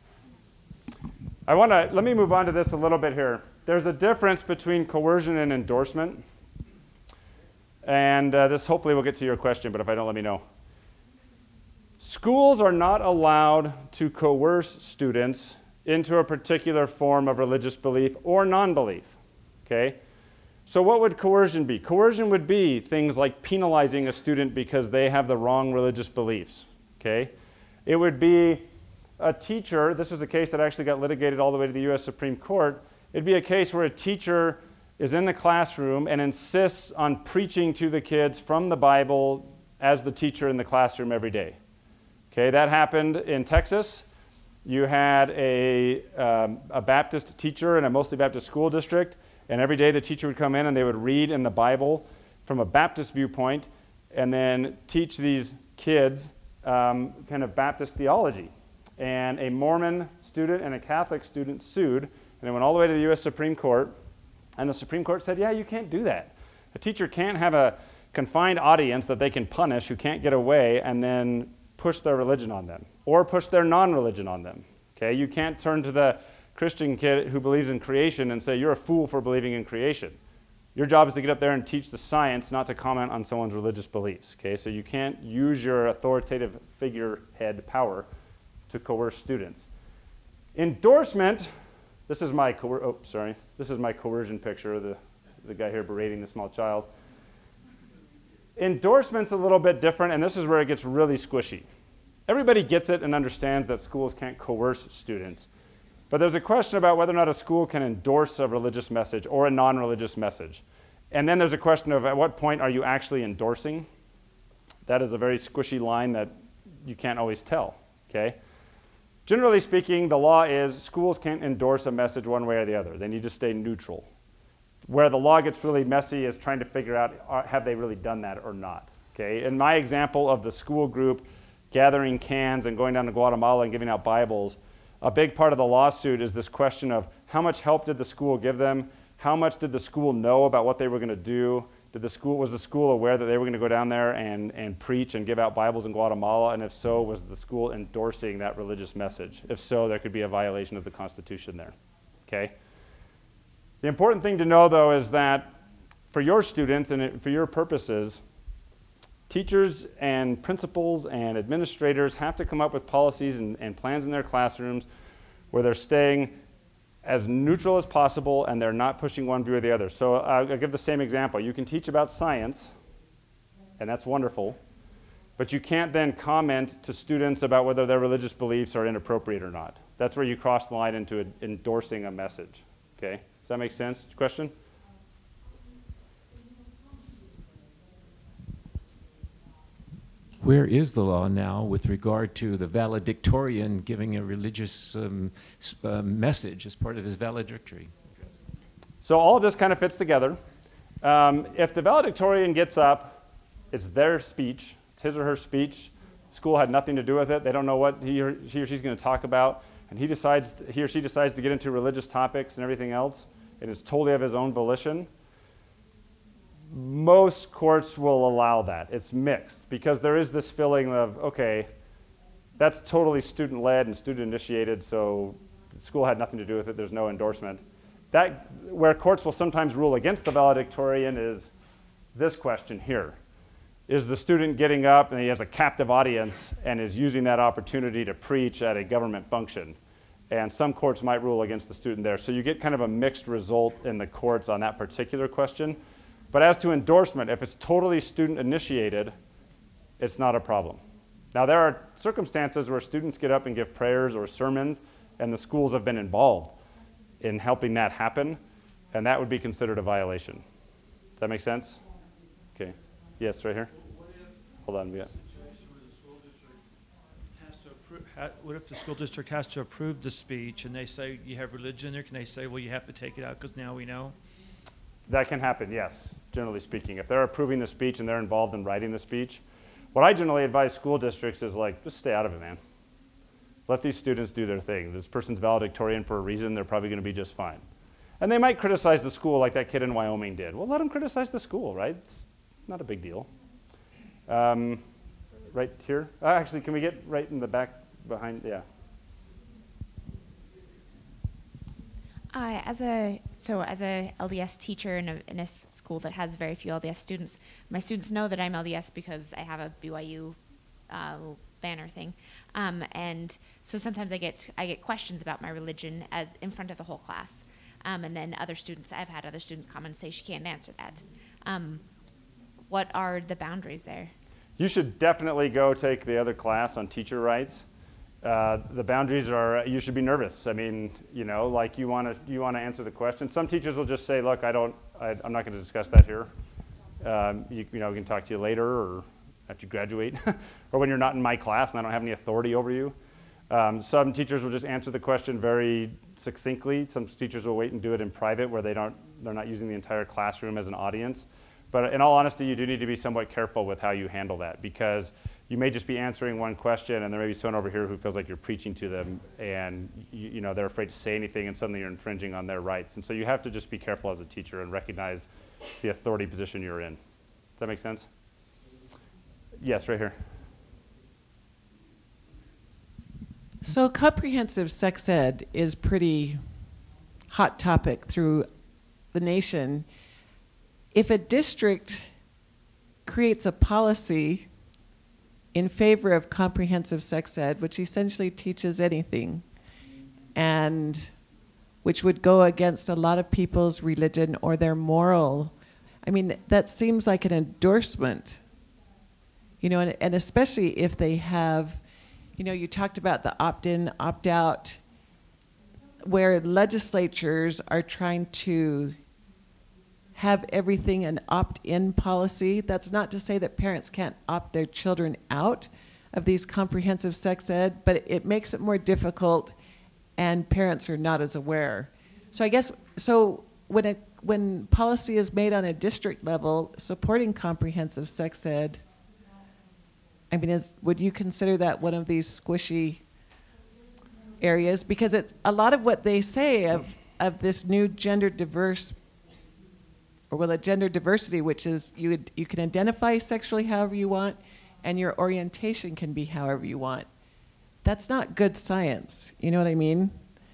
Let me move on to this a little bit here. There's a difference between coercion and endorsement. And this hopefully will get to your question, but if I don't, let me know. Schools are not allowed to coerce students into a particular form of religious belief or non-belief, okay? So what would coercion be? Coercion would be things like penalizing a student because they have the wrong religious beliefs, okay? It would be a teacher, this was a case that actually got litigated all the way to the U.S. Supreme Court. It'd be a case where a teacher is in the classroom and insists on preaching to the kids from the Bible as the teacher in the classroom every day. Okay, that happened in Texas. You had a Baptist teacher in a mostly Baptist school district, and every day the teacher would come in and they would read in the Bible from a Baptist viewpoint and then teach these kids kind of Baptist theology. And a Mormon student and a Catholic student sued, and it went all the way to the U.S. Supreme Court. And the Supreme Court said, yeah, you can't do that. A teacher can't have a confined audience that they can punish who can't get away and then push their religion on them or push their non-religion on them. Okay? You can't turn to the Christian kid who believes in creation and say, you're a fool for believing in creation. Your job is to get up there and teach the science, not to comment on someone's religious beliefs. Okay? So you can't use your authoritative figurehead power to coerce students. Endorsement. This is my coercion picture of the guy here berating the small child. Endorsement's a little bit different, and this is where it gets really squishy. Everybody gets it and understands that schools can't coerce students. But there's a question about whether or not a school can endorse a religious message or a non-religious message. And then there's a question of at what point are you actually endorsing? That is a very squishy line that you can't always tell. Okay? Generally speaking, the law is schools can't endorse a message one way or the other. They need to stay neutral. Where the law gets really messy is trying to figure out, have they really done that or not? Okay? In my example of the school group gathering cans and going down to Guatemala and giving out Bibles, a big part of the lawsuit is this question of how much help did the school give them? How much did the school know about what they were going to do? Was the school aware that they were going to go down there and preach and give out Bibles in Guatemala? And if so, was the school endorsing that religious message? If so, there could be a violation of the Constitution there. Okay? The important thing to know, though, is that for your students and for your purposes, teachers and principals and administrators have to come up with policies and plans in their classrooms where they're staying as neutral as possible and they're not pushing one view or the other. So I'll give the same example. You can teach about science, and that's wonderful, but you can't then comment to students about whether their religious beliefs are inappropriate or not. That's where you cross the line into endorsing a message. Okay? Does that make sense? Question? Where is the law now with regard to the valedictorian giving a religious message as part of his valedictory? So all of this kind of fits together. If the valedictorian gets up, it's their speech, it's his or her speech. School had nothing to do with it. They don't know what he or she's going to talk about. And he or she decides to get into religious topics and everything else, and it's totally of his own volition. Most courts will allow that. It's mixed because there is this feeling of, okay, that's totally student-led and student-initiated, so the school had nothing to do with it. There's no endorsement. That, where courts will sometimes rule against the valedictorian is this question here. Is the student getting up and he has a captive audience and is using that opportunity to preach at a government function? And some courts might rule against the student there. So you get kind of a mixed result in the courts on that particular question. But as to endorsement, if it's totally student-initiated, it's not a problem. Now, there are circumstances where students get up and give prayers or sermons, and the schools have been involved in helping that happen, and that would be considered a violation. Does that make sense? Okay. Yes, right here. Hold on. Yeah. What if the school district has to approve the speech and they say you have religion in there? Can they say, well, you have to take it out because now we know? That can happen, yes, generally speaking. If they're approving the speech and they're involved in writing the speech, what I generally advise school districts is like, just stay out of it, man. Let these students do their thing. This person's valedictorian for a reason. They're probably going to be just fine. And they might criticize the school like that kid in Wyoming did. Well, let them criticize the school, right? It's not a big deal. Right here. Actually, can we get right in the back behind? Yeah. As a LDS teacher in a school that has very few LDS students, my students know that I'm LDS because I have a BYU banner thing, and so sometimes I get questions about my religion as in front of the whole class, and then I've had other students come and say she can't answer that. What are the boundaries there? You should definitely go take the other class on teacher rights. The boundaries are, you should be nervous. I mean, you know, like you want to answer the question. Some teachers will just say, look, I'm not going to discuss that here. We can talk to you later or after you graduate or when you're not in my class and I don't have any authority over you. Some teachers will just answer the question very succinctly. Some teachers will wait and do it in private where they're not using the entire classroom as an audience. But in all honesty, you do need to be somewhat careful with how you handle that because you may just be answering one question and there may be someone over here who feels like you're preaching to them and they're afraid to say anything and suddenly you're infringing on their rights. And so you have to just be careful as a teacher and recognize the authority position you're in. Does that make sense? Yes, right here. So comprehensive sex ed is pretty hot topic through the nation. If a district creates a policy in favor of comprehensive sex ed, which essentially teaches anything, and which would go against a lot of people's religion or their moral, I mean, that seems like an endorsement, and especially if they have, you talked about the opt-in, opt-out, where legislatures are trying to have everything an opt-in policy. That's not to say that parents can't opt their children out of these comprehensive sex ed, but it makes it more difficult and parents are not as aware. So I guess, when policy is made on a district level supporting comprehensive sex ed, I mean, would you consider that one of these squishy areas? Because it's a lot of what they say of this new gender diverse a gender diversity, which is you can identify sexually however you want, and your orientation can be however you want. That's not good science. You know what I mean?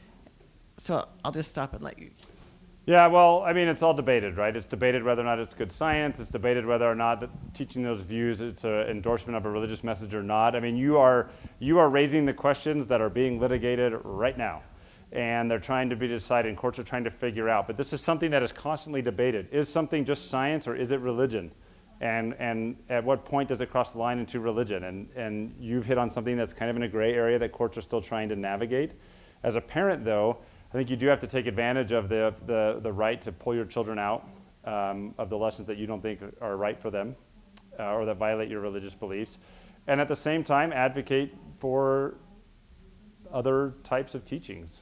So I'll just stop and let you. Yeah, well, I mean, it's all debated, right? It's debated whether or not it's good science. It's debated whether or not teaching those views it's an endorsement of a religious message or not. I mean, you are raising the questions that are being litigated right now. And they're trying to be decided, and courts are trying to figure out. But this is something that is constantly debated. Is something just science or is it religion? And at what point does it cross the line into religion? And you've hit on something that's kind of in a gray area that courts are still trying to navigate. As a parent, though, I think you do have to take advantage of the right to pull your children out of the lessons that you don't think are right for them or that violate your religious beliefs. And at the same time, advocate for other types of teachings.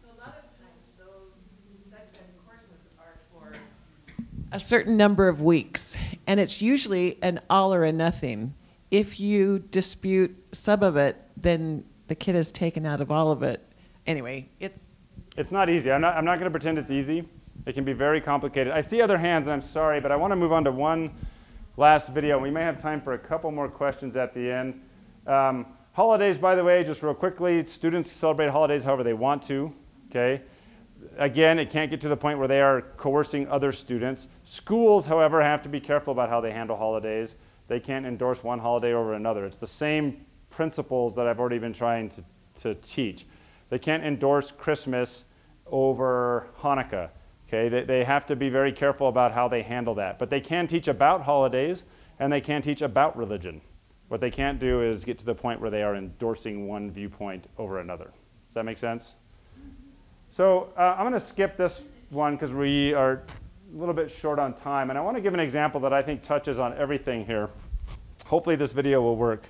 A certain number of weeks, and it's usually an all or a nothing. If you dispute some of it, then the kid is taken out of all of it. Anyway, it's not easy. I'm not going to pretend it's easy. It can be very complicated. I see other hands, and I'm sorry, but I want to move on to one last video. We may have time for a couple more questions at the end. Holidays, by the way, just real quickly, students celebrate holidays however they want to, okay? Again, it can't get to the point where they are coercing other students. Schools, however, have to be careful about how they handle holidays. They can't endorse one holiday over another. It's the same principles that I've already been trying to teach. They can't endorse Christmas over Hanukkah. Okay? They have to be very careful about how they handle that. But they can teach about holidays, and they can teach about religion. What they can't do is get to the point where they are endorsing one viewpoint over another. Does that make sense? So I'm going to skip this one because we are a little bit short on time. And I want to give an example that I think touches on everything here. Hopefully this video will work.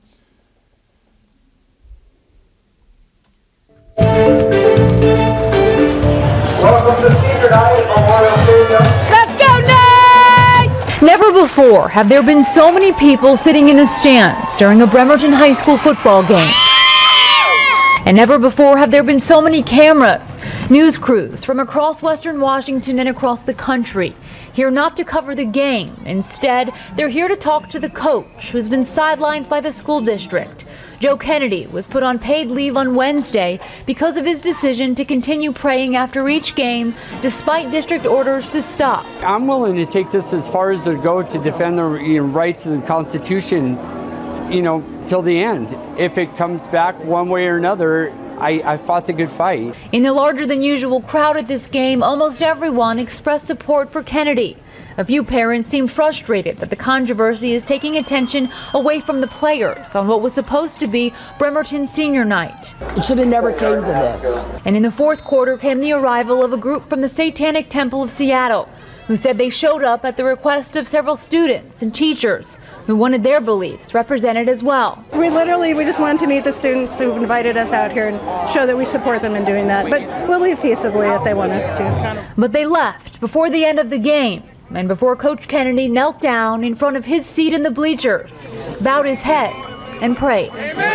Welcome to Senior Night at Memorial Stadium. Let's go, Nate! Never before have there been so many people sitting in the stands during a Bremerton High School football game. And never before have there been so many cameras, news crews from across Western Washington and across the country, here not to cover the game. Instead, they're here to talk to the coach who's been sidelined by the school district. Joe Kennedy was put on paid leave on Wednesday because of his decision to continue praying after each game, despite district orders to stop. I'm willing to take this as far as to go to defend the rights of the Constitution, till the end. If it comes back one way or another, I fought the good fight. In the larger than usual crowd at this game, almost everyone expressed support for Kennedy. A few parents seemed frustrated that the controversy is taking attention away from the players on what was supposed to be Bremerton Senior Night. It should have never came to this. And in the fourth quarter came the arrival of a group from the Satanic Temple of Seattle, who said they showed up at the request of several students and teachers who wanted their beliefs represented as well. We just wanted to meet the students who invited us out here and show that we support them in doing that. But we'll leave peaceably if they want us to. But they left before the end of the game and before Coach Kennedy knelt down in front of his seat in the bleachers, bowed his head, and prayed.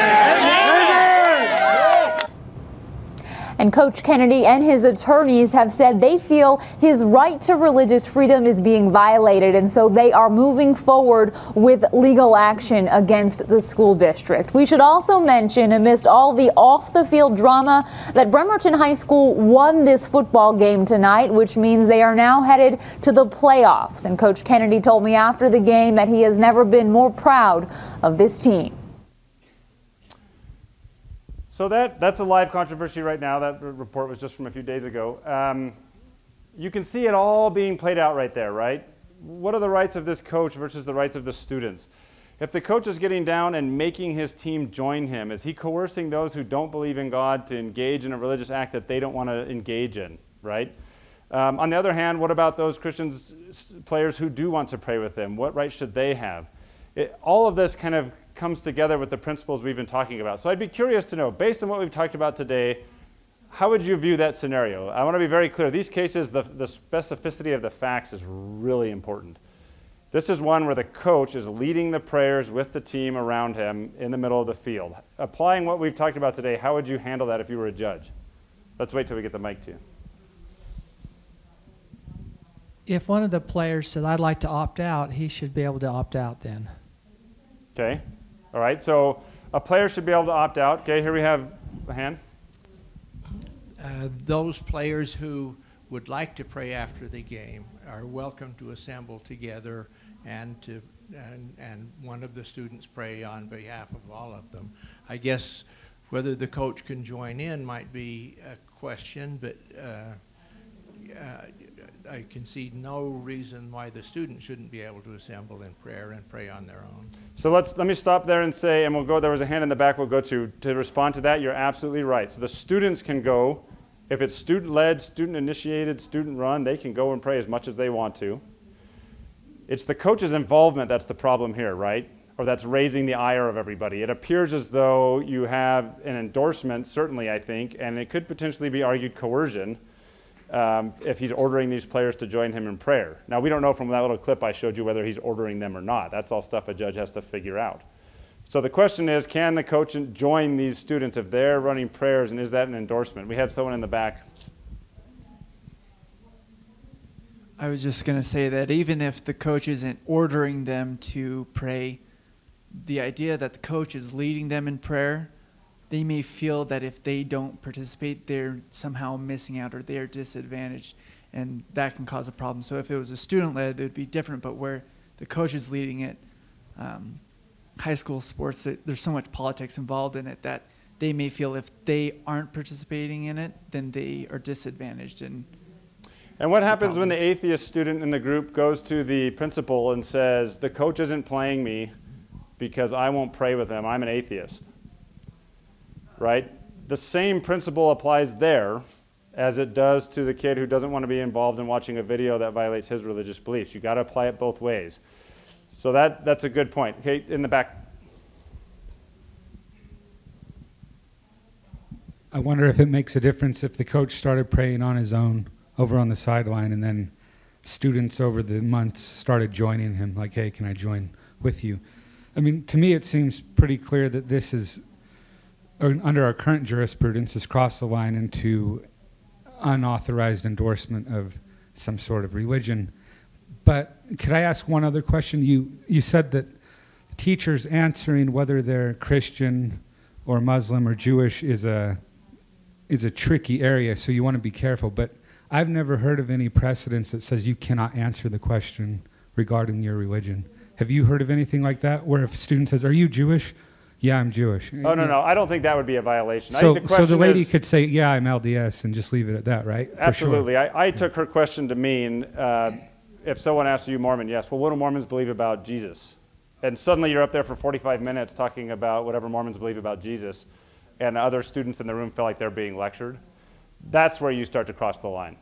And Coach Kennedy and his attorneys have said they feel his right to religious freedom is being violated, and so they are moving forward with legal action against the school district. We should also mention, amidst all the off-the-field drama, that Bremerton High School won this football game tonight, which means they are now headed to the playoffs. And Coach Kennedy told me after the game that he has never been more proud of this team. So that's a live controversy right now. That report was just from a few days ago. You can see it all being played out right there, right? What are the rights of this coach versus the rights of the students? If the coach is getting down and making his team join him, is he coercing those who don't believe in God to engage in a religious act that they don't want to engage in, right? On the other hand, what about those Christians players who do want to pray with them? What rights should they have? All of this kind of comes together with the principles we've been talking about. So I'd be curious to know, based on what we've talked about today, how would you view that scenario? I want to be very clear. These cases, the specificity of the facts is really important. This is one where the coach is leading the prayers with the team around him in the middle of the field. Applying what we've talked about today, how would you handle that if you were a judge? Let's wait till we get the mic to you. If one of the players said, I'd like to opt out, he should be able to opt out then. Okay. All right. So a player should be able to opt out. Okay. Here we have a hand. Those players who would like to pray after the game are welcome to assemble together and one of the students pray on behalf of all of them. I guess whether the coach can join in might be a question, but I can see no reason why the student shouldn't be able to assemble in prayer and pray on their own. So let me stop there and say, and we'll go, there was a hand in the back we'll go to respond to that. You're absolutely right. So the students can go, if it's student-led, student-initiated, student-run, they can go and pray as much as they want to. It's the coach's involvement that's the problem here, right? Or that's raising the ire of everybody. It appears as though you have an endorsement, certainly I think, and it could potentially be argued coercion if he's ordering these players to join him in prayer. Now, we don't know from that little clip I showed you whether he's ordering them or not. That's all stuff a judge has to figure out. So the question is, can the coach join these students if they're running prayers, and is that an endorsement? We have someone in the back. I was just going to say that even if the coach isn't ordering them to pray, the idea that the coach is leading them in prayer, they may feel that if they don't participate, they're somehow missing out or they're disadvantaged, and that can cause a problem. So if it was a student-led, it would be different, but where the coach is leading it, high school sports, there's so much politics involved in it that they may feel if they aren't participating in it, then they are disadvantaged. And what happens when the atheist student in the group goes to the principal and says, the coach isn't playing me because I won't pray with him, I'm an atheist? Right? The same principle applies there as it does to the kid who doesn't want to be involved in watching a video that violates his religious beliefs. You've got to apply it both ways. So that's a good point. Okay, in the back. I wonder if it makes a difference if the coach started praying on his own over on the sideline and then students over the months started joining him, like, hey, can I join with you? I mean, to me it seems pretty clear that this is, under our current jurisprudence, has crossed the line into unauthorized endorsement of some sort of religion. But could I ask one other question? You said that teachers answering whether they're Christian or Muslim or Jewish is a tricky area, so you want to be careful. But I've never heard of any precedence that says you cannot answer the question regarding your religion. Have you heard of anything like that, where if a student says, are you Jewish? Yeah, I'm Jewish. Oh, no, I don't think that would be a violation. So, I think the the lady is, could say, yeah, I'm LDS, and just leave it at that, right? Absolutely. For sure. I took her question to mean, if someone asks, are you Mormon? Yes. Well, what do Mormons believe about Jesus? And suddenly you're up there for 45 minutes talking about whatever Mormons believe about Jesus, and other students in the room feel like they're being lectured. That's where you start to cross the line.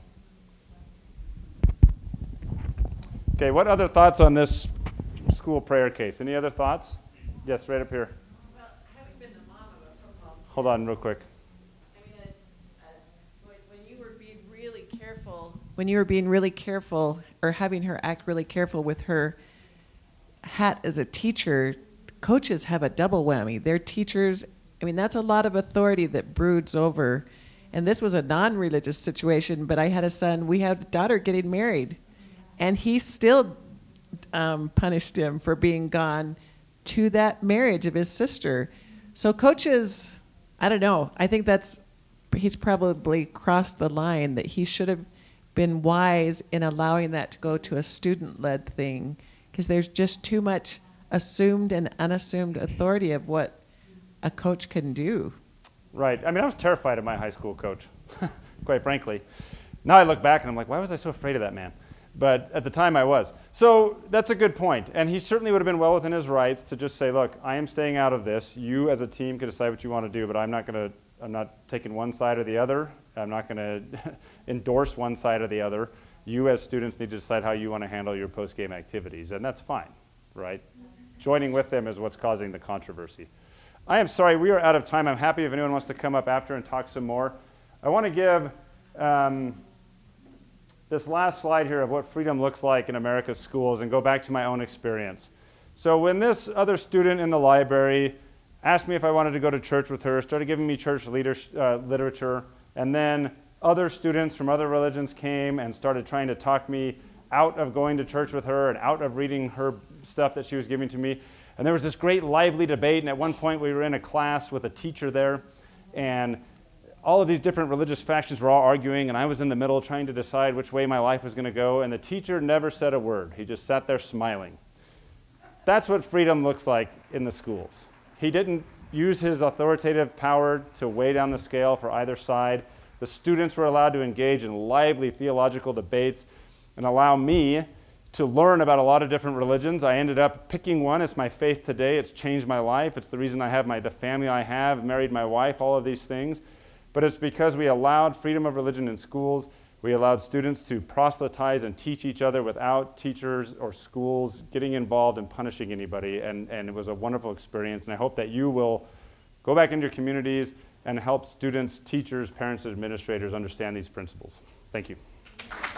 Okay, what other thoughts on this school prayer case? Any other thoughts? Yes, right up here. Well, having been the mom of a football player, hold on real quick. I mean, when you were being really careful, or having her act really careful with her hat as a teacher, coaches have a double whammy. They're teachers. I mean, that's a lot of authority that broods over. And this was a non-religious situation, but I had a son, we had a daughter getting married, and he still punished him for being gone to that marriage of his sister. So coaches, I don't know, I think he's probably crossed the line, that he should have been wise in allowing that to go to a student-led thing, because there's just too much assumed and unassumed authority of what a coach can do. Right. I mean, I was terrified of my high school coach, quite frankly. Now I look back and I'm like, why was I so afraid of that man? But at the time I was. So that's a good point. And he certainly would have been well within his rights to just say, look, I am staying out of this. You as a team can decide what you want to do, but I'm not taking one side or the other. I'm not going to endorse one side or the other. You as students need to decide how you want to handle your post-game activities, and that's fine, right? Joining with them is what's causing the controversy. I am sorry, we are out of time. I'm happy if anyone wants to come up after and talk some more. I want to give this last slide here of what freedom looks like in America's schools and go back to my own experience. So when this other student in the library asked me if I wanted to go to church with her, started giving me church literature, and then other students from other religions came and started trying to talk me out of going to church with her and out of reading her stuff that she was giving to me. And there was this great lively debate, and at one point we were in a class with a teacher there, and all of these different religious factions were all arguing, and I was in the middle trying to decide which way my life was going to go, and the teacher never said a word. He just sat there smiling. That's what freedom looks like in the schools. He didn't use his authoritative power to weigh down the scale for either side. The students were allowed to engage in lively theological debates and allow me to learn about a lot of different religions. I ended up picking one. It's my faith today. It's changed my life. It's the reason I have the family I have, married my wife, all of these things. But it's because we allowed freedom of religion in schools. We allowed students to proselytize and teach each other without teachers or schools getting involved and punishing anybody. And it was a wonderful experience. And I hope that you will go back into your communities and help students, teachers, parents, and administrators understand these principles. Thank you.